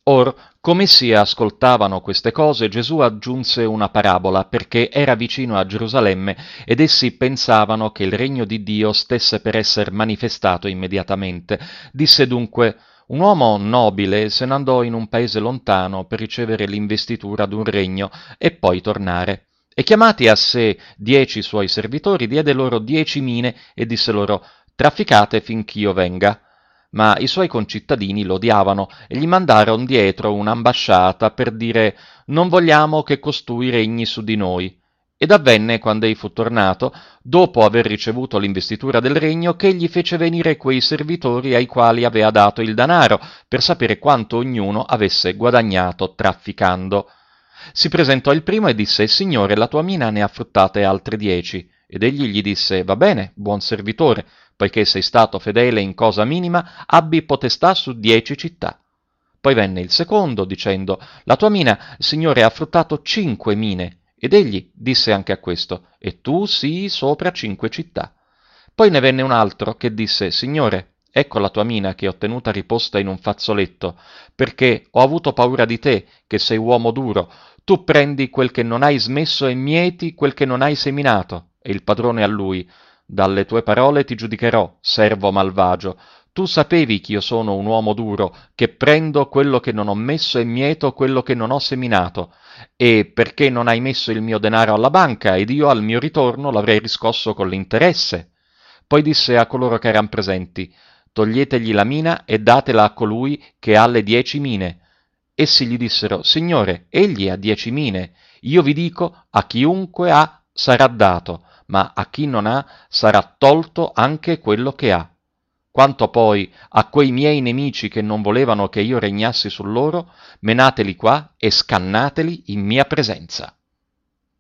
Or, come essi ascoltavano queste cose, Gesù aggiunse una parabola, perché era vicino a Gerusalemme ed essi pensavano che il regno di Dio stesse per esser manifestato immediatamente. Disse dunque: un uomo nobile se ne andò in un paese lontano per ricevere l'investitura d'un regno e poi tornare. E chiamati a sé 10 suoi servitori, diede loro 10 mine e disse loro: trafficate finch'io venga. Ma i suoi concittadini lo odiavano e gli mandarono dietro un'ambasciata per dire: non vogliamo che costui regni su di noi. Ed avvenne, quando egli fu tornato, dopo aver ricevuto l'investitura del regno, che egli fece venire quei servitori ai quali aveva dato il danaro, per sapere quanto ognuno avesse guadagnato trafficando. Si presentò il primo e disse: Signore, la tua mina ne ha fruttate altre 10. Ed egli gli disse: Va bene, buon servitore, poiché sei stato fedele in cosa minima, abbi potestà su 10 città. Poi venne il secondo, dicendo: La tua mina, Signore, ha fruttato 5 mine. Ed egli disse anche a questo: E tu sii sopra 5 città. Poi ne venne un altro che disse: Signore, ecco la tua mina che ho tenuta riposta in un fazzoletto, perché ho avuto paura di te, che sei uomo duro. Tu prendi quel che non hai smesso e mieti quel che non hai seminato. E il padrone a lui: Dalle tue parole ti giudicherò, servo malvagio. Tu sapevi che io sono un uomo duro, che prendo quello che non ho messo e mieto quello che non ho seminato. E perché non hai messo il mio denaro alla banca, ed io al mio ritorno l'avrei riscosso con l'interesse? Poi disse a coloro che erano presenti: Toglietegli la mina e datela a colui che ha le 10 mine. Essi gli dissero: Signore, egli ha 10 mine. Io vi dico, a chiunque ha sarà dato, ma a chi non ha sarà tolto anche quello che ha. Quanto poi a quei miei nemici che non volevano che io regnassi su loro, menateli qua e scannateli in mia presenza.